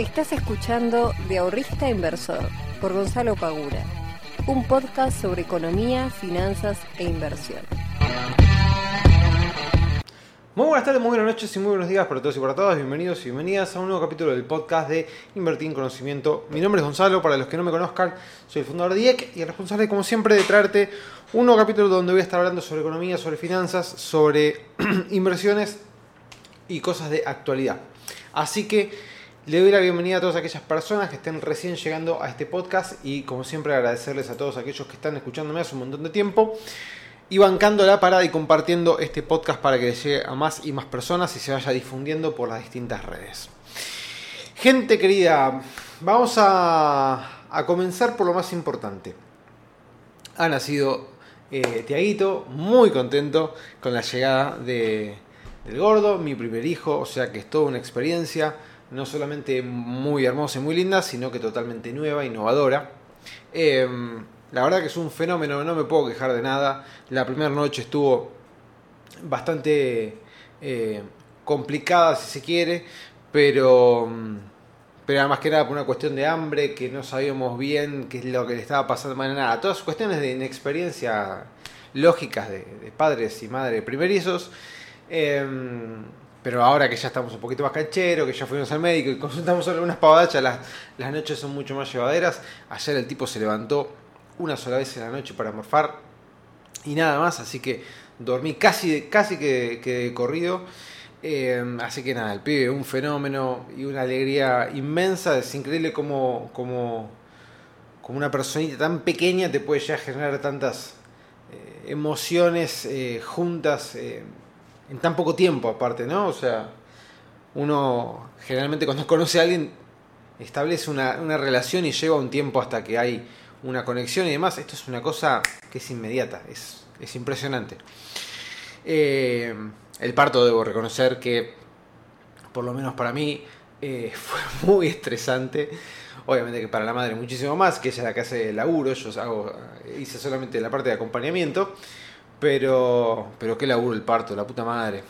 Estás escuchando De Ahorrista Inversor por Gonzalo Pagura, un podcast sobre economía, finanzas e inversión. Muy buenas tardes, muy buenas noches y muy buenos días para todos y para todas. Bienvenidos y bienvenidas a un nuevo capítulo del podcast de Invertir en Conocimiento. Mi nombre es Gonzalo, para los que no me conozcan, soy el fundador de IEC y el responsable, como siempre, de traerte un nuevo capítulo donde voy a estar hablando sobre economía, sobre finanzas, sobre inversiones y cosas de actualidad. Así que le doy la bienvenida a todas aquellas personas que estén recién llegando a este podcast y, como siempre, agradecerles a todos aquellos que están escuchándome hace un montón de tiempo y bancando la parada y compartiendo este podcast para que llegue a más y más personas y se vaya difundiendo por las distintas redes. Gente querida, vamos a comenzar por lo más importante. Ha nacido Tiaguito, muy contento con la llegada del gordo, mi primer hijo, o sea que es toda una experiencia, no solamente muy hermosa y muy linda, sino que totalmente nueva, innovadora. La verdad que es un fenómeno, no me puedo quejar de nada. La primera noche estuvo bastante complicada, si se quiere, pero más que nada por una cuestión de hambre, que no sabíamos bien qué es lo que le estaba pasando. Bueno, nada, todas cuestiones de inexperiencia lógicas de padres y madres primerizos. Pero ahora que ya estamos un poquito más cancheros, que ya fuimos al médico y consultamos algunas pavadachas, las noches son mucho más llevaderas. Ayer el tipo se levantó una sola vez en la noche para morfar y nada más, así que dormí casi que de corrido. Así que nada, el pibe un fenómeno y una alegría inmensa. Es increíble como una personita tan pequeña te puede ya generar tantas emociones juntas en tan poco tiempo aparte, ¿no? O sea, uno generalmente cuando conoce a alguien establece una relación y lleva un tiempo hasta que hay una conexión y demás. Esto es una cosa que es inmediata, es impresionante. El parto, debo reconocer que, por lo menos para mí, fue muy estresante. Obviamente que para la madre muchísimo más, que ella es la que hace el laburo. Yo hice solamente la parte de acompañamiento, pero qué laburo el parto, la puta madre.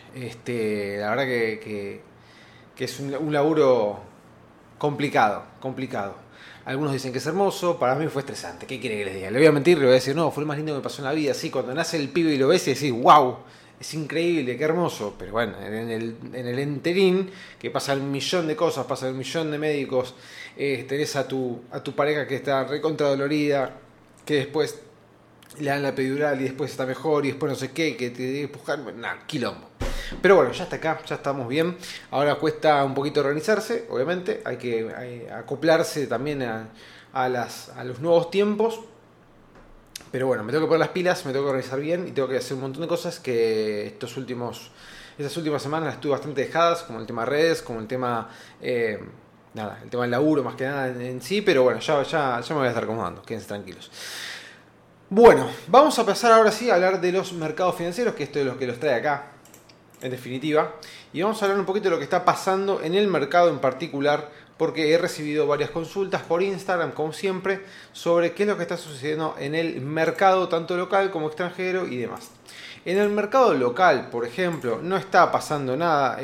La verdad que es un laburo complicado. Algunos dicen que es hermoso, para mí fue estresante. ¿Qué quiere que les diga? Le voy a mentir, le voy a decir, no, fue lo más lindo que me pasó en la vida. Sí, cuando nace el pibe y lo ves y decís, wow, es increíble, qué hermoso. Pero bueno, en el enterín, que pasa un millón de cosas, pasa un millón de médicos, tenés a tu pareja que está recontra dolorida, que después le dan la epidural y después está mejor y después no sé qué, que te debe empujar, nada, quilombo. Pero bueno, ya está acá, ya estamos bien. Ahora cuesta un poquito organizarse, obviamente. Hay que acoplarse también a los nuevos tiempos. Pero bueno, me tengo que poner las pilas, me tengo que organizar bien y tengo que hacer un montón de cosas que estas últimas semanas las tuve bastante dejadas, como el tema redes, como el tema el tema del laburo más que nada en sí. Pero bueno, ya me voy a estar acomodando, quédense tranquilos. Bueno, vamos a pasar ahora sí a hablar de los mercados financieros, que esto es lo que los trae acá, en definitiva, y vamos a hablar un poquito de lo que está pasando en el mercado en particular, porque he recibido varias consultas por Instagram, como siempre, sobre qué es lo que está sucediendo en el mercado, tanto local como extranjero y demás. En el mercado local, por ejemplo, no está pasando nada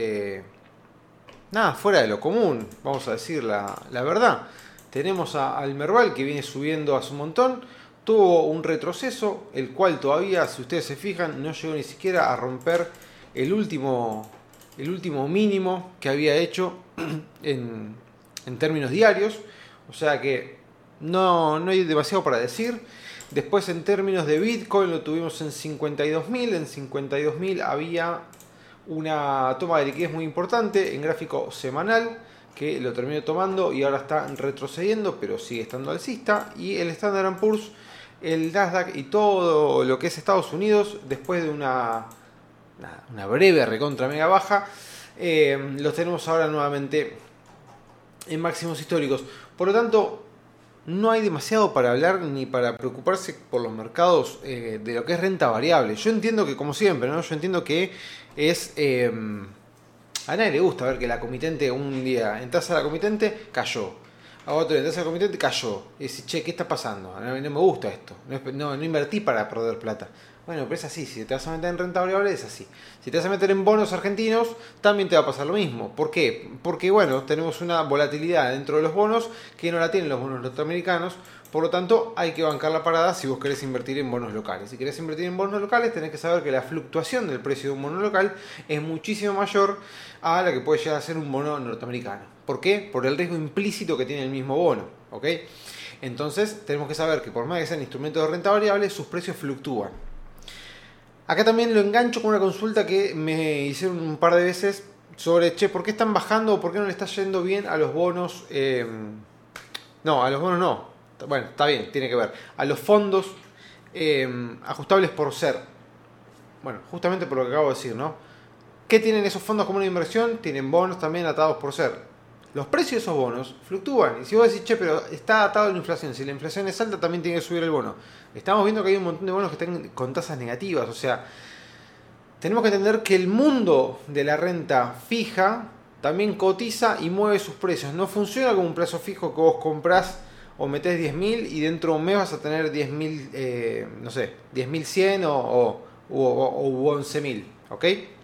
fuera de lo común, vamos a decir la verdad. Tenemos al Merval, que viene subiendo hace un montón. Tuvo un retroceso, el cual todavía, si ustedes se fijan, no llegó ni siquiera a romper el último mínimo que había hecho en términos diarios. O sea que no hay demasiado para decir. Después, en términos de Bitcoin, lo tuvimos en 52.000. En 52.000 había una toma de liquidez muy importante en gráfico semanal, que lo terminó tomando y ahora está retrocediendo, pero sigue estando alcista. Y el Standard & Poor's, el Nasdaq y todo lo que es Estados Unidos, después de una breve recontra mega baja, los tenemos ahora nuevamente en máximos históricos. Por lo tanto, no hay demasiado para hablar ni para preocuparse por los mercados de lo que es renta variable. Yo entiendo que, como siempre, ¿no? Yo entiendo que es... a nadie le gusta ver que la comitente un día entras a la comitente, cayó. A otro entras a la comitente, cayó. Y decís, che, ¿qué está pasando? No me gusta esto. No invertí para perder plata. Bueno, pero es así, si te vas a meter en renta variable es así. Si te vas a meter en bonos argentinos, también te va a pasar lo mismo. ¿Por qué? Porque bueno, tenemos una volatilidad dentro de los bonos que no la tienen los bonos norteamericanos. Por lo tanto, hay que bancar la parada si vos querés invertir en bonos locales. Si querés invertir en bonos locales, tenés que saber que la fluctuación del precio de un bono local es muchísimo mayor a la que puede llegar a ser un bono norteamericano. ¿Por qué? Por el riesgo implícito que tiene el mismo bono. ¿Ok? Entonces, tenemos que saber que por más que sean instrumentos de renta variable, sus precios fluctúan. Acá también lo engancho con una consulta que me hicieron un par de veces sobre, ¿por qué están bajando o por qué no le está yendo bien a los bonos? No, a los bonos no. Bueno, está bien, tiene que ver. A los fondos ajustables por ser. Bueno, justamente por lo que acabo de decir, ¿no? ¿Qué tienen esos fondos como una inversión? Tienen bonos también atados por ser. Los precios de esos bonos fluctúan. Y si vos decís, pero está atado a la inflación. Si la inflación es alta, también tiene que subir el bono. Estamos viendo que hay un montón de bonos que están con tasas negativas. O sea, tenemos que entender que el mundo de la renta fija también cotiza y mueve sus precios. No funciona como un plazo fijo que vos comprás o metés 10.000 y dentro de un mes vas a tener 10.000, no sé, 10.100 o 11.000. ¿Ok?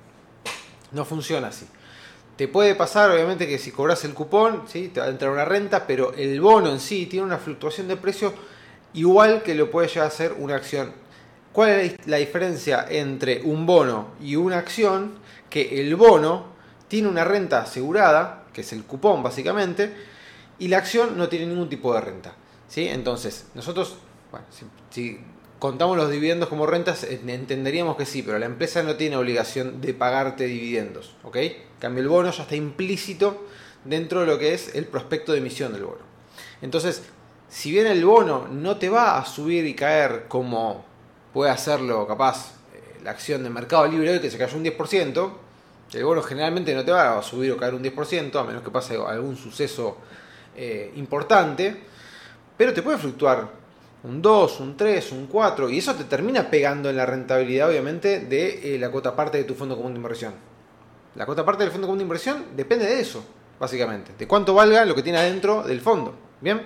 No funciona así. Te puede pasar, obviamente, que si cobras el cupón, ¿sí? Te va a entrar una renta, pero el bono en sí tiene una fluctuación de precio igual que lo puede llegar a ser una acción. ¿Cuál es la diferencia entre un bono y una acción? Que el bono tiene una renta asegurada, que es el cupón básicamente, y la acción no tiene ningún tipo de renta. ¿Sí? Entonces, nosotros, bueno, si contamos los dividendos como rentas, entenderíamos que sí, pero la empresa no tiene obligación de pagarte dividendos. ¿Ok? En cambio, el bono ya está implícito dentro de lo que es el prospecto de emisión del bono. Entonces, si bien el bono no te va a subir y caer como puede hacerlo capaz la acción de Mercado Libre hoy que se cayó un 10%, el bono generalmente no te va a subir o caer un 10%, a menos que pase algún suceso importante, pero te puede fluctuar un 2, un 3, un 4, y eso te termina pegando en la rentabilidad, obviamente, de la cuota parte de tu fondo común de inversión. La cuota parte del fondo común de inversión depende de eso, básicamente, de cuánto valga lo que tiene adentro del fondo. ¿Bien?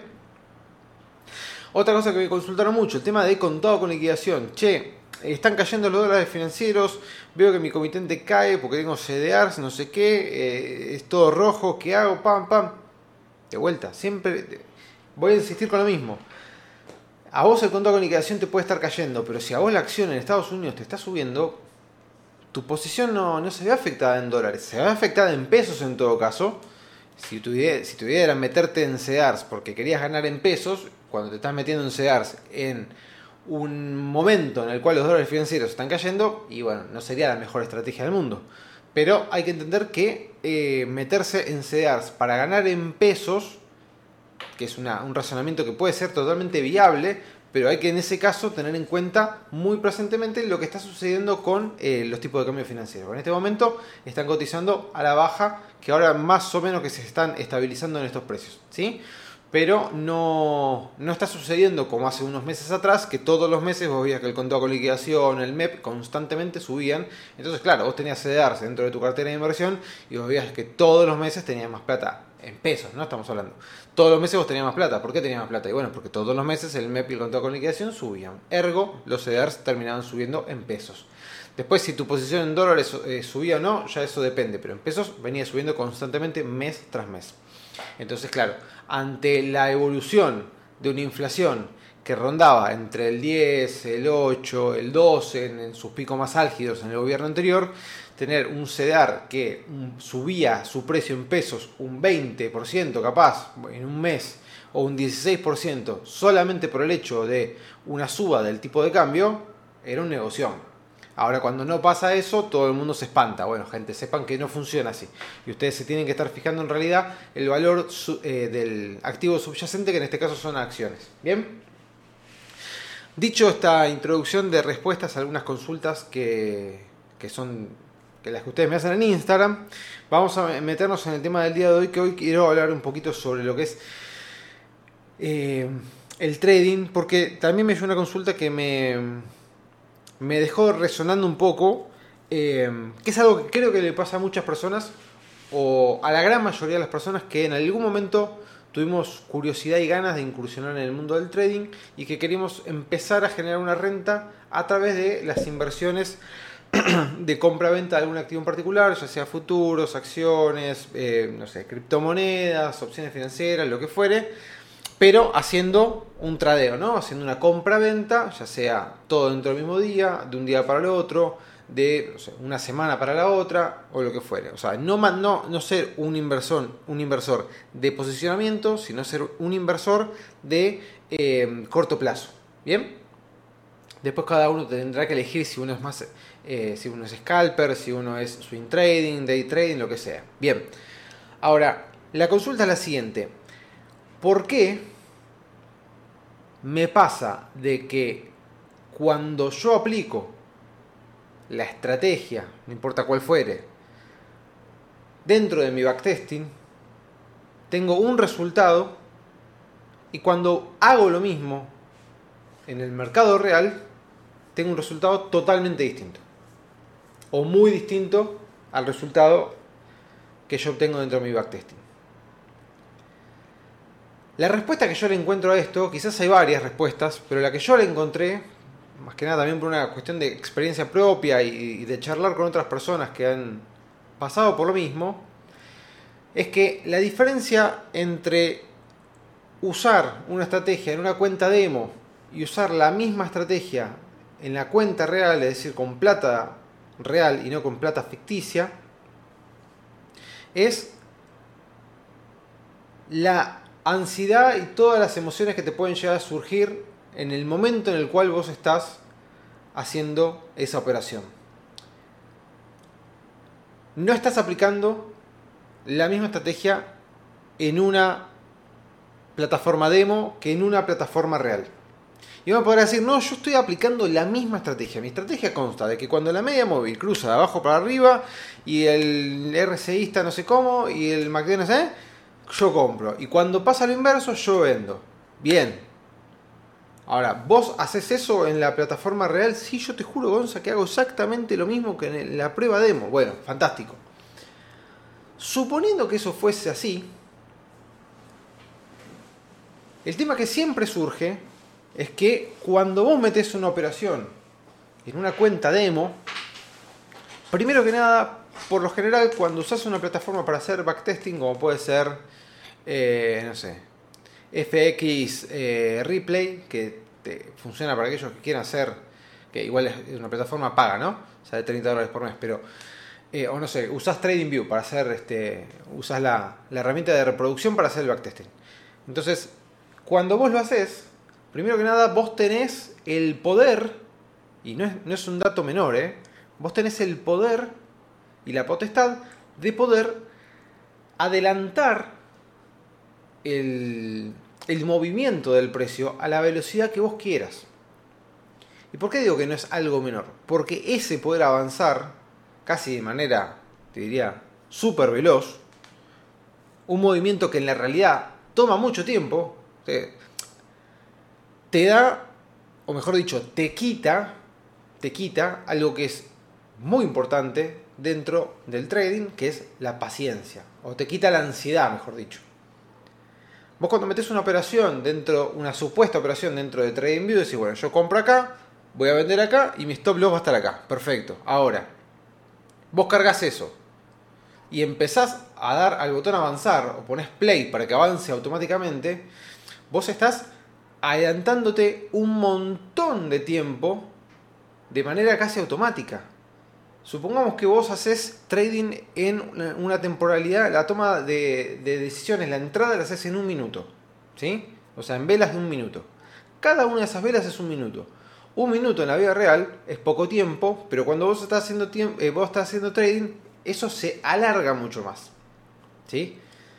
Otra cosa que me consultaron mucho, el tema de contado con liquidación. Están cayendo los dólares financieros, veo que mi comitente cae porque tengo CDRs, no sé qué, es todo rojo, ¿qué hago? Pam. De vuelta, siempre voy a insistir con lo mismo. A vos el contado con liquidación te puede estar cayendo, pero si a vos la acción en Estados Unidos te está subiendo, tu posición no se ve afectada en dólares, se ve afectada en pesos en todo caso. Si tu idea era meterte en CDRs porque querías ganar en pesos, cuando te estás metiendo en CDRs en un momento en el cual los dólares financieros están cayendo, y bueno, no sería la mejor estrategia del mundo. Pero hay que entender que meterse en CDRs para ganar en pesos, que es un razonamiento que puede ser totalmente viable, pero hay que en ese caso tener en cuenta muy presentemente lo que está sucediendo con los tipos de cambio financieros. En este momento están cotizando a la baja, que ahora más o menos que se están estabilizando en estos precios, ¿sí? Pero no está sucediendo como hace unos meses atrás, que todos los meses vos veías que el contado con liquidación, el MEP, constantemente subían. Entonces, claro, vos tenías CDRs dentro de tu cartera de inversión y vos veías que todos los meses tenías más plata. En pesos, ¿no? Estamos hablando. Todos los meses vos tenías más plata. ¿Por qué tenías más plata? Y bueno, porque todos los meses el MEP y el contado con liquidación subían. Ergo, los CDRs terminaban subiendo en pesos. Después, si tu posición en dólares subía o no, ya eso depende. Pero en pesos venía subiendo constantemente mes tras mes. Entonces, claro, ante la evolución de una inflación que rondaba entre el 10, el 8, el 12 en sus picos más álgidos en el gobierno anterior, tener un CDR que subía su precio en pesos un 20% capaz en un mes o un 16% solamente por el hecho de una suba del tipo de cambio, era un negocio. Ahora, cuando no pasa eso, todo el mundo se espanta. Bueno, gente, sepan que no funciona así. Y ustedes se tienen que estar fijando en realidad el valor del activo subyacente, que en este caso son acciones. ¿Bien? Dicho esta introducción de respuestas a algunas consultas que son las que ustedes me hacen en Instagram, vamos a meternos en el tema del día de hoy, que hoy quiero hablar un poquito sobre lo que es el trading, porque también me llegó una consulta que me dejó resonando un poco, que es algo que creo que le pasa a muchas personas, o a la gran mayoría de las personas, que en algún momento tuvimos curiosidad y ganas de incursionar en el mundo del trading y que queríamos empezar a generar una renta a través de las inversiones de compra-venta de algún activo en particular, ya sea futuros, acciones, no sé, criptomonedas, opciones financieras, lo que fuere, pero haciendo un tradeo, ¿no? Haciendo una compra-venta, ya sea todo dentro del mismo día, de un día para el otro, de no sé, una semana para la otra, o lo que fuere. O sea, no ser un inversor de posicionamiento, sino ser un inversor de corto plazo. ¿Bien? Después cada uno tendrá que elegir si uno es más, si uno es scalper, si uno es swing trading, day trading, lo que sea. Bien. Ahora, la consulta es la siguiente. ¿Por qué me pasa de que cuando yo aplico la estrategia, no importa cuál fuere, dentro de mi backtesting, tengo un resultado y cuando hago lo mismo en el mercado real, tengo un resultado totalmente distinto? O muy distinto al resultado que yo obtengo dentro de mi backtesting. La respuesta que yo le encuentro a esto, quizás hay varias respuestas, pero la que yo le encontré, más que nada también por una cuestión de experiencia propia y de charlar con otras personas que han pasado por lo mismo, es que la diferencia entre usar una estrategia en una cuenta demo y usar la misma estrategia en la cuenta real, es decir, con plata real y no con plata ficticia, es la ansiedad y todas las emociones que te pueden llegar a surgir en el momento en el cual vos estás haciendo esa operación. No estás aplicando la misma estrategia en una plataforma demo que en una plataforma real. Y uno podrá decir, no, yo estoy aplicando la misma estrategia. Mi estrategia consta de que cuando la media móvil cruza de abajo para arriba y el RSI está no sé cómo y el MACD no sé, yo compro. Y cuando pasa lo inverso, yo vendo. Bien. Ahora, ¿vos haces eso en la plataforma real? Sí, yo te juro, Gonza, que hago exactamente lo mismo que en la prueba demo. Bueno, fantástico. Suponiendo que eso fuese así, el tema que siempre surge es que cuando vos metés una operación en una cuenta demo, primero que nada, por lo general, cuando usás una plataforma para hacer backtesting, como puede ser, no sé, FX Replay, que funciona para aquellos que quieran hacer, que igual es una plataforma paga, ¿no? O sea, de $30 por mes, pero, o no sé, usás TradingView para hacer, usás la herramienta de reproducción para hacer el backtesting. Entonces, cuando vos lo haces, primero que nada, vos tenés el poder, y no es un dato menor, vos tenés el poder y la potestad de poder adelantar el movimiento del precio a la velocidad que vos quieras. ¿Y por qué digo que no es algo menor? Porque ese poder avanzar, casi de manera, te diría, súper veloz, un movimiento que en la realidad toma mucho tiempo, te da, o mejor dicho, te quita algo que es muy importante dentro del trading, que es la paciencia, o te quita la ansiedad, mejor dicho. Vos cuando metés una operación una supuesta operación dentro de TradingView, decís, bueno, yo compro acá, voy a vender acá y mi stop loss va a estar acá. Perfecto. Ahora, vos cargas eso y empezás a dar al botón avanzar o ponés play para que avance automáticamente, vos estás adelantándote un montón de tiempo de manera casi automática. Supongamos que vos haces trading en una temporalidad, la toma de decisiones, la entrada la haces en 1 minuto, ¿sí? O sea, en velas de 1 minuto. Cada una de esas velas es 1 minuto. 1 minuto en la vida real es poco tiempo, pero cuando vos estás haciendo trading, eso se alarga mucho más, ¿sí?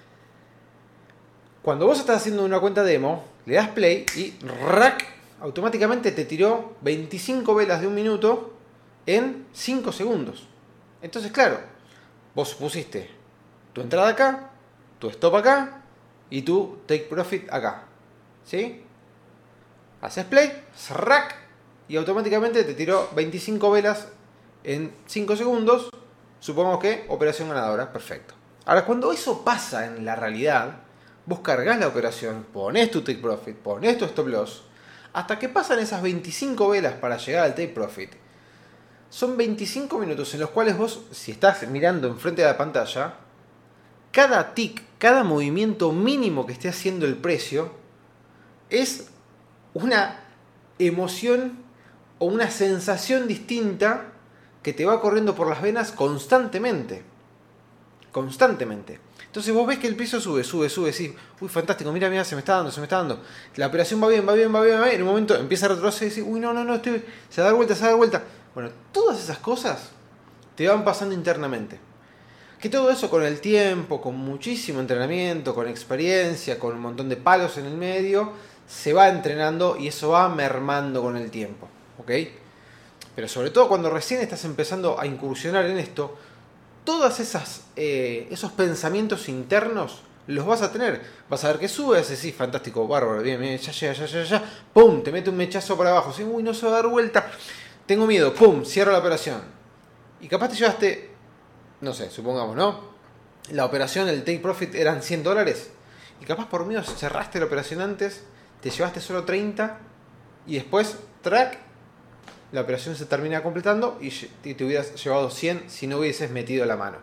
Cuando vos estás haciendo una cuenta demo, le das play y ¡rac! Automáticamente te tiró 25 velas de 1 minuto en 5 segundos. Entonces, claro, vos pusiste tu entrada acá, tu stop acá y tu take profit acá, ¿sí? Haces play, ¡rac! Y automáticamente te tiró 25 velas en 5 segundos. Supongamos que operación ganadora, perfecto. Ahora, cuando eso pasa en la realidad, vos cargas la operación, ponés tu take profit, ponés tu stop loss, hasta que pasan esas 25 velas para llegar al take profit. Son 25 minutos en los cuales vos, si estás mirando enfrente de la pantalla, cada tick, cada movimiento mínimo que esté haciendo el precio es una emoción o una sensación distinta que te va corriendo por las venas constantemente. Constantemente. Entonces vos ves que el precio sube, decís, uy, fantástico, mira, se me está dando. La operación va bien. En un momento empieza a retroceder y decís, uy, no, se da vuelta. Bueno, todas esas cosas te van pasando internamente. Que todo eso con el tiempo, con muchísimo entrenamiento, con experiencia, con un montón de palos en el medio, se va entrenando y eso va mermando con el tiempo. ¿Ok? Pero sobre todo cuando recién estás empezando a incursionar en esto, todas esos pensamientos internos los vas a tener. Vas a ver que sube, sí, fantástico, bárbaro, bien, ya. Pum, te mete un mechazo para abajo. ¿Sí? Uy, no se va a dar vuelta. Tengo miedo, pum, cierro la operación. Y capaz te llevaste, no sé, supongamos, ¿no? La operación, el take profit eran $100. Y capaz por miedo cerraste la operación antes, te llevaste solo 30 y después, track, la operación se termina completando y te hubieras llevado 100 si no hubieses metido la mano.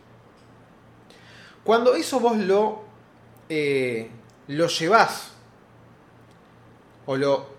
Cuando eso vos lo llevás o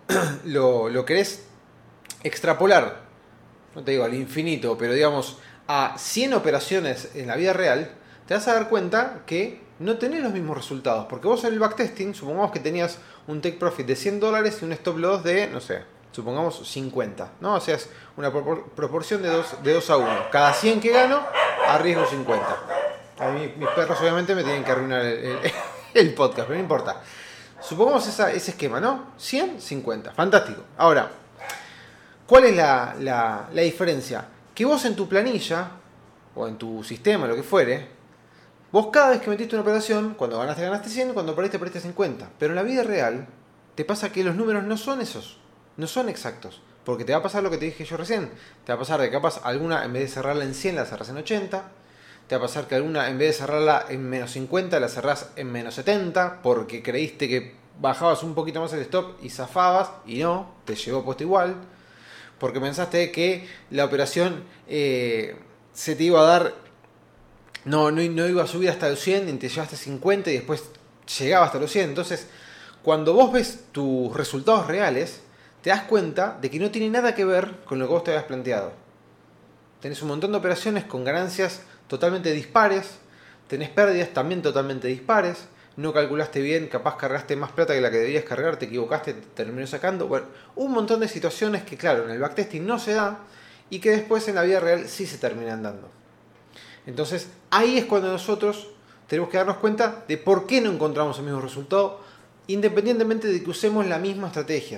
lo querés extrapolar, no te digo al infinito, pero digamos a 100 operaciones en la vida real, te vas a dar cuenta que no tenés los mismos resultados. Porque vos en el backtesting, supongamos que tenías un take profit de $100 y un stop loss de, no sé, supongamos 50, ¿no? O sea, es una proporción de 2 a 1. Cada 100 que gano, arriesgo 50. A mí, mis perros obviamente me tienen que arruinar el podcast, pero no importa. Supongamos ese esquema, ¿no? 100, 50. Fantástico. Ahora, ¿cuál es la diferencia? Que vos en tu planilla, o en tu sistema, lo que fuere, vos cada vez que metiste una operación, cuando ganaste 100, cuando perdiste 50. Pero en la vida real, te pasa que los números no son esos. No son exactos, porque te va a pasar lo que te dije yo recién. Te va a pasar de capaz alguna, en vez de cerrarla en 100, la cerrás en 80. Te va a pasar que alguna, en vez de cerrarla en menos 50, la cerrás en menos 70, porque creíste que bajabas un poquito más el stop y zafabas, y no, te llegó puesto igual. Porque pensaste que la operación se te iba a dar, no iba a subir hasta los 100, y te llevaste 50 y después llegaba hasta los 100. Entonces, cuando vos ves tus resultados reales, te das cuenta de que no tiene nada que ver con lo que vos te habías planteado. Tenés un montón de operaciones con ganancias totalmente dispares, tenés pérdidas también totalmente dispares, no calculaste bien, capaz cargaste más plata que la que debías cargar, te equivocaste, te terminó sacando. Bueno, un montón de situaciones que claro, en el backtesting no se da y que después en la vida real sí se terminan dando. Entonces ahí es cuando nosotros tenemos que darnos cuenta de por qué no encontramos el mismo resultado, independientemente de que usemos la misma estrategia.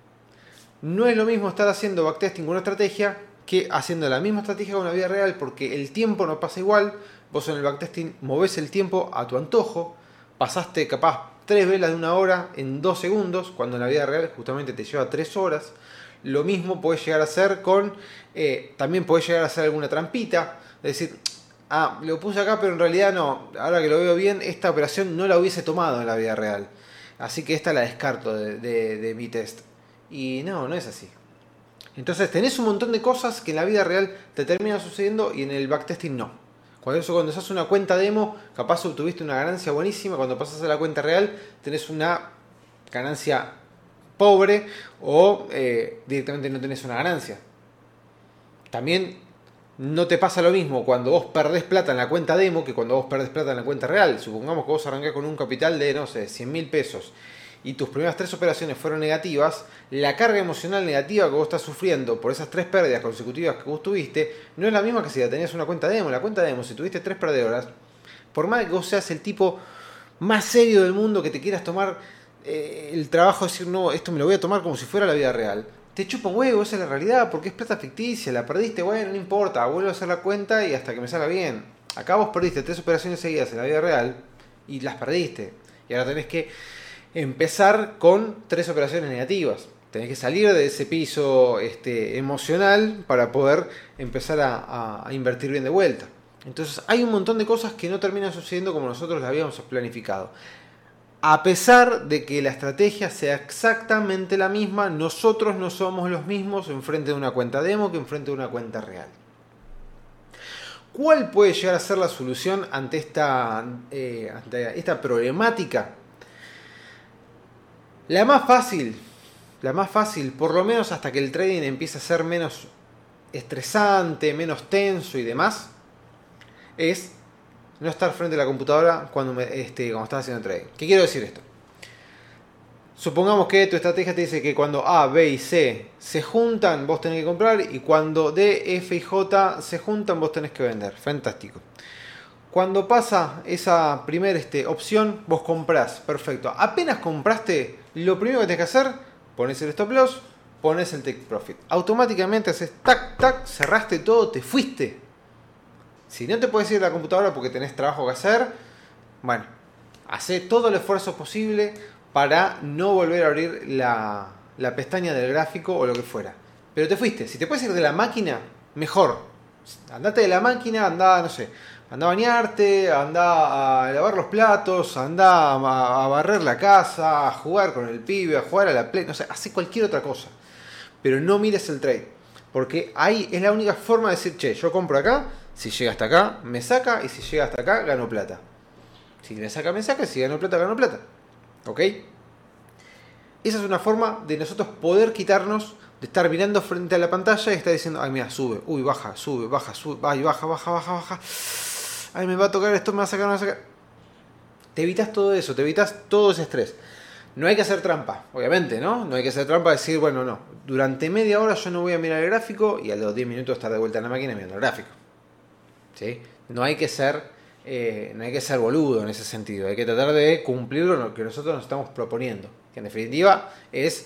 No es lo mismo estar haciendo backtesting con una estrategia que haciendo la misma estrategia con la vida real, porque el tiempo no pasa igual. Vos en el backtesting movés el tiempo a tu antojo, pasaste capaz 3 velas de 1 hora en 2 segundos, cuando en la vida real justamente te lleva 3 horas. Lo mismo podés llegar a hacer con, también podés llegar a hacer alguna trampita, es decir, lo puse acá pero en realidad no, ahora que lo veo bien, esta operación no la hubiese tomado en la vida real, así que esta la descarto de mi test. Y no es así. Entonces tenés un montón de cosas que en la vida real te terminan sucediendo y en el backtesting no. Cuando haces una cuenta demo, capaz obtuviste una ganancia buenísima. Cuando pasas a la cuenta real, tenés una ganancia pobre o directamente no tenés una ganancia. También no te pasa lo mismo cuando vos perdés plata en la cuenta demo que cuando vos perdés plata en la cuenta real. Supongamos que vos arrancás con un capital de, no sé, 100.000 pesos y tus primeras 3 operaciones fueron negativas. La carga emocional negativa que vos estás sufriendo por esas 3 pérdidas consecutivas que vos tuviste no es la misma que si la tenías una cuenta demo. La cuenta demo, si tuviste 3 perdedoras, por más que vos seas el tipo más serio del mundo, que te quieras tomar el trabajo de decir, no, esto me lo voy a tomar como si fuera la vida real, te chupa un huevo, esa es la realidad, porque es plata ficticia, la perdiste, bueno, no importa, vuelvo a hacer la cuenta y hasta que me salga bien. Acá vos perdiste 3 operaciones seguidas en la vida real y las perdiste, y ahora tenés que empezar con 3 operaciones negativas. Tenés que salir de ese piso emocional para poder empezar a invertir bien de vuelta. Entonces hay un montón de cosas que no terminan sucediendo como nosotros las habíamos planificado. A pesar de que la estrategia sea exactamente la misma, nosotros no somos los mismos enfrente de una cuenta demo que enfrente de una cuenta real. ¿Cuál puede llegar a ser la solución ante esta problemática? La más fácil, por lo menos hasta que el trading empiece a ser menos estresante, menos tenso y demás, es no estar frente a la computadora cuando estás haciendo trading. ¿Qué quiero decir esto? Supongamos que tu estrategia te dice que cuando A, B y C se juntan, vos tenés que comprar, y cuando D, F y J se juntan, vos tenés que vender. Fantástico. Cuando pasa esa primera opción, vos comprás. Perfecto. Apenas compraste, lo primero que tenés que hacer, pones el stop loss, pones el take profit. Automáticamente haces tac, tac, cerraste todo, te fuiste. Si no te puedes ir a la computadora porque tenés trabajo que hacer, bueno, hacé todo el esfuerzo posible para no volver a abrir la pestaña del gráfico o lo que fuera. Pero te fuiste. Si te puedes ir de la máquina, mejor. Andate de la máquina, anda a bañarte, anda a lavar los platos, anda a barrer la casa, a jugar con el pibe, a jugar a la play, no sé, hace cualquier otra cosa. Pero no mires el trade. Porque ahí es la única forma de decir, che, yo compro acá, si llega hasta acá, me saca, y si llega hasta acá, gano plata. Si me saca, y si gano plata, gano plata. ¿Ok? Esa es una forma de nosotros poder quitarnos de estar mirando frente a la pantalla y estar diciendo, ay, mira, sube, uy, baja, sube, baja, sube, ay, baja. Ay, me va a tocar esto, me va a sacar, me va a sacar. Te evitas todo eso, te evitas todo ese estrés. No hay que hacer trampa, obviamente, ¿no? No hay que hacer trampa de decir, bueno, no, durante media hora yo no voy a mirar el gráfico y a los 10 minutos estar de vuelta en la máquina mirando el gráfico. ¿Sí? No hay que ser boludo en ese sentido. Hay que tratar de cumplir lo que nosotros nos estamos proponiendo. Que en definitiva es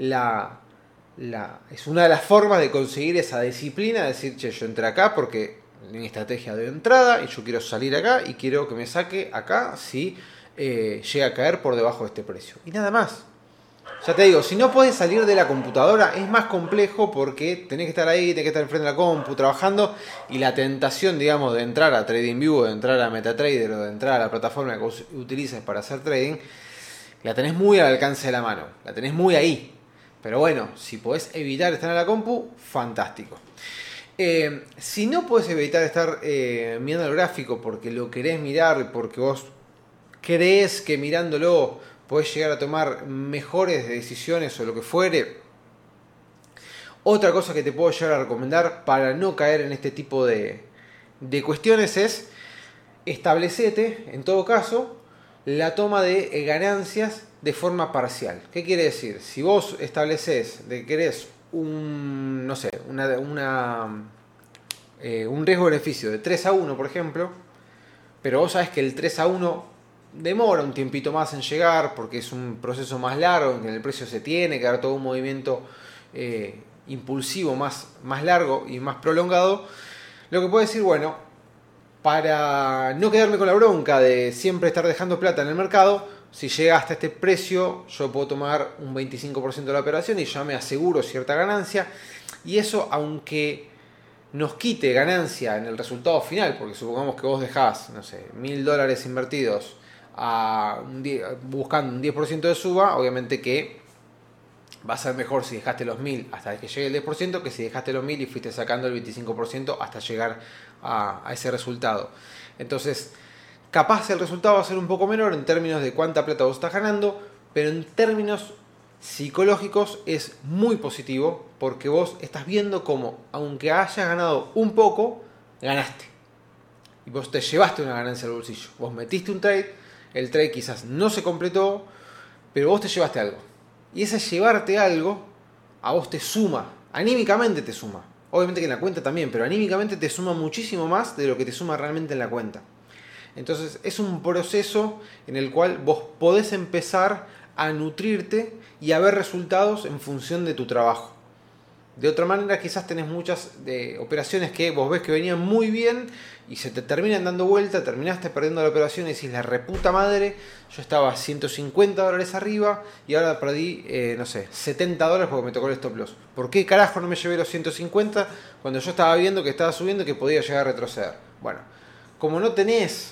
es una de las formas de conseguir esa disciplina. De decir, che, yo entré acá porque mi estrategia de entrada y yo quiero salir acá y quiero que me saque acá si llega a caer por debajo de este precio. Y nada más. Ya te digo, si no podés salir de la computadora es más complejo porque tenés que estar ahí, tenés que estar enfrente de la compu trabajando, y la tentación, digamos, de entrar a TradingView, de entrar a MetaTrader o de entrar a la plataforma que utilices para hacer trading, la tenés muy al alcance de la mano, la tenés muy ahí. Pero bueno, si podés evitar estar en la compu, fantástico. Si no podés evitar estar mirando el gráfico porque lo querés mirar, porque vos creés que mirándolo podés llegar a tomar mejores decisiones o lo que fuere. Otra cosa que te puedo llegar a recomendar para no caer en este tipo de cuestiones es establecete, en todo caso, la toma de ganancias de forma parcial. ¿Qué quiere decir? Si vos estableces de que querés un riesgo-beneficio de 3-1, por ejemplo, pero vos sabés que el 3-1 demora un tiempito más en llegar porque es un proceso más largo en que el precio se tiene que dar todo un movimiento impulsivo más largo y más prolongado. Lo que puedo decir, bueno, para no quedarme con la bronca de siempre estar dejando plata en el mercado, si llega hasta este precio yo puedo tomar un 25% de la operación y ya me aseguro cierta ganancia, y eso, aunque nos quite ganancia en el resultado final, porque supongamos que vos dejás, no sé, $1.000 invertidos buscando un 10% de suba, obviamente que va a ser mejor si dejaste los 1.000 hasta que llegue el 10% que si dejaste los 1.000 y fuiste sacando el 25% hasta llegar a ese resultado. Entonces, capaz el resultado va a ser un poco menor en términos de cuánta plata vos estás ganando, pero en términos psicológicos es muy positivo porque vos estás viendo cómo, aunque hayas ganado un poco, ganaste. Y vos te llevaste una ganancia al bolsillo. Vos metiste un trade, el trade quizás no se completó, pero vos te llevaste algo. Y ese llevarte algo a vos te suma, anímicamente te suma. Obviamente que en la cuenta también, pero anímicamente te suma muchísimo más de lo que te suma realmente en la cuenta. Entonces es un proceso en el cual vos podés empezar a nutrirte y a ver resultados en función de tu trabajo. De otra manera quizás tenés muchas operaciones que vos ves que venían muy bien y se te terminan dando vuelta, terminaste perdiendo la operación y decís, la reputa madre, yo estaba a $150 arriba y ahora perdí, $70 porque me tocó el stop loss. ¿Por qué carajo no me llevé los 150 cuando yo estaba viendo que estaba subiendo y que podía llegar a retroceder? Bueno, como no tenés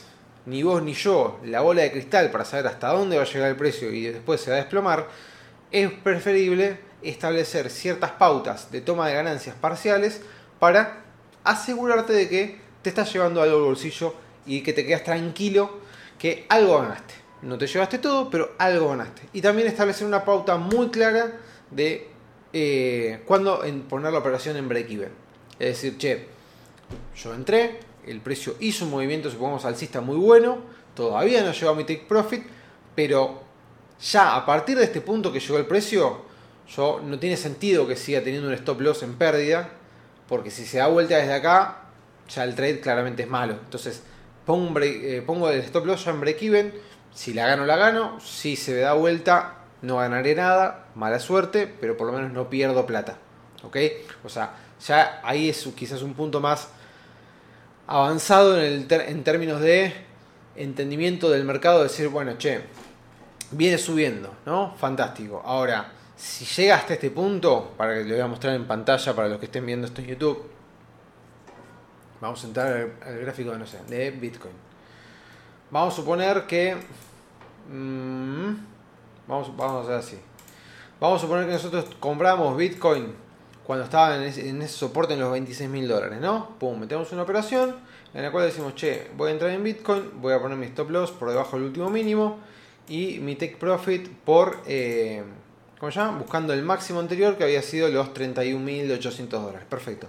ni vos ni yo la bola de cristal para saber hasta dónde va a llegar el precio y después se va a desplomar, es preferible establecer ciertas pautas de toma de ganancias parciales para asegurarte de que te estás llevando algo al bolsillo y que te quedas tranquilo que algo ganaste. No te llevaste todo, pero algo ganaste. Y también establecer una pauta muy clara de cuándo poner la operación en break-even. Es decir, che, yo entré, el precio hizo un movimiento, supongamos, alcista muy bueno, todavía no llegó a mi take profit, pero ya a partir de este punto que llegó el precio, no tiene sentido que siga teniendo un stop loss en pérdida, porque si se da vuelta desde acá, ya el trade claramente es malo. Entonces pongo el stop loss ya en break even, si la gano, si se da vuelta no ganaré nada, mala suerte, pero por lo menos no pierdo plata, ¿ok? O sea, ya ahí es quizás un punto más avanzado en términos de entendimiento del mercado, decir, bueno, che, viene subiendo, ¿no? Fantástico. Ahora, si llega hasta este punto, para que lo voy a mostrar en pantalla para los que estén viendo esto en YouTube, vamos a entrar al gráfico de, no sé, de Bitcoin. Vamos a suponer que vamos a hacer así. Vamos a suponer que nosotros compramos Bitcoin cuando estaba en ese soporte en los $26.000, ¿no? Pum, metemos una operación en la cual decimos, che, voy a entrar en Bitcoin, voy a poner mi stop loss por debajo del último mínimo y mi take profit por, ¿cómo se llama? Buscando el máximo anterior que había sido los $31.800. Perfecto.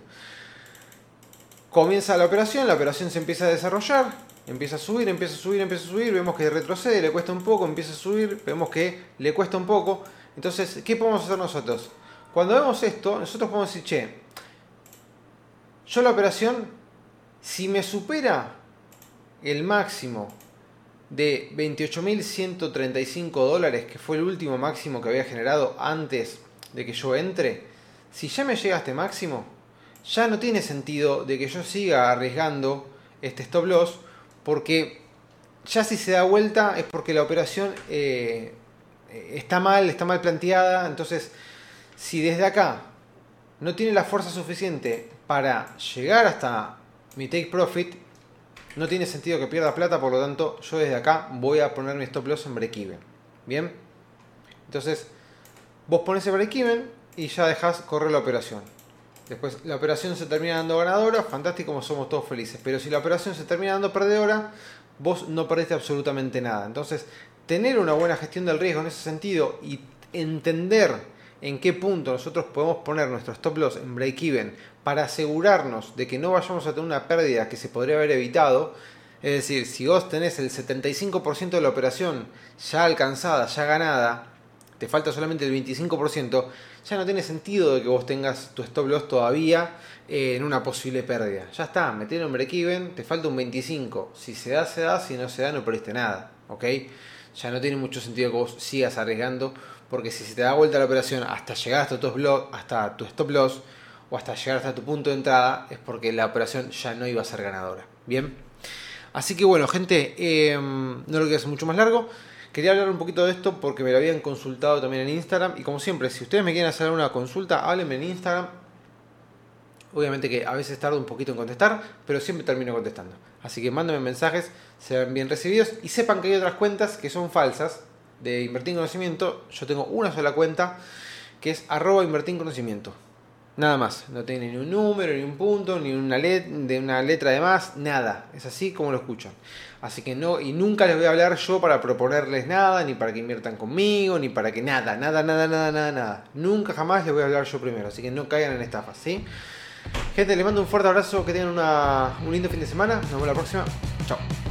Comienza la operación se empieza a desarrollar, empieza a subir, vemos que retrocede, le cuesta un poco, empieza a subir, vemos que le cuesta un poco. Entonces, ¿qué podemos hacer nosotros? Cuando vemos esto, nosotros podemos decir, che, yo la operación, si me supera el máximo de $28.135, que fue el último máximo que había generado antes de que yo entre, si ya me llega a este máximo, ya no tiene sentido de que yo siga arriesgando este stop loss, porque ya si se da vuelta es porque la operación está mal planteada. Entonces, si desde acá no tiene la fuerza suficiente para llegar hasta mi take profit, no tiene sentido que pierda plata. Por lo tanto, yo desde acá voy a poner mi stop loss en break even. Bien, entonces vos pones el break even y ya dejás correr la operación. Después la operación se termina dando ganadora, fantástico, como somos todos felices. Pero si la operación se termina dando perdedora, vos no perdiste absolutamente nada. Entonces, tener una buena gestión del riesgo en ese sentido y entender en qué punto nosotros podemos poner nuestro stop loss en break even para asegurarnos de que no vayamos a tener una pérdida que se podría haber evitado. Es decir, si vos tenés el 75% de la operación ya alcanzada, ya ganada, te falta solamente el 25%, ya no tiene sentido de que vos tengas tu stop loss todavía en una posible pérdida. Ya está, metieron en break even, te falta un 25%. Si se da, se da, si no se da, no perdiste nada, ¿ok? Ya no tiene mucho sentido que vos sigas arriesgando, porque si se te da vuelta la operación hasta llegar hasta tu stop loss o hasta llegar hasta tu punto de entrada, es porque la operación ya no iba a ser ganadora. Bien, así que bueno, gente, no lo quiero hacer mucho más largo. Quería hablar un poquito de esto porque me lo habían consultado también en Instagram. Y como siempre, si ustedes me quieren hacer una consulta, háblenme en Instagram. Obviamente que a veces tardo un poquito en contestar, pero siempre termino contestando. Así que mándenme mensajes, sean bien recibidos. Y sepan que hay otras cuentas que son falsas de Invertir en Conocimiento. Yo tengo una sola cuenta que es @invertirenconocimiento. Nada más, no tiene ni un número, ni un punto, ni una letra de más, nada. Es así como lo escuchan. Así que no, y nunca les voy a hablar yo para proponerles nada, ni para que inviertan conmigo, ni para que nada. Nunca jamás les voy a hablar yo primero, así que no caigan en estafas, ¿sí? Gente, les mando un fuerte abrazo, que tengan un lindo fin de semana. Nos vemos la próxima. Chao.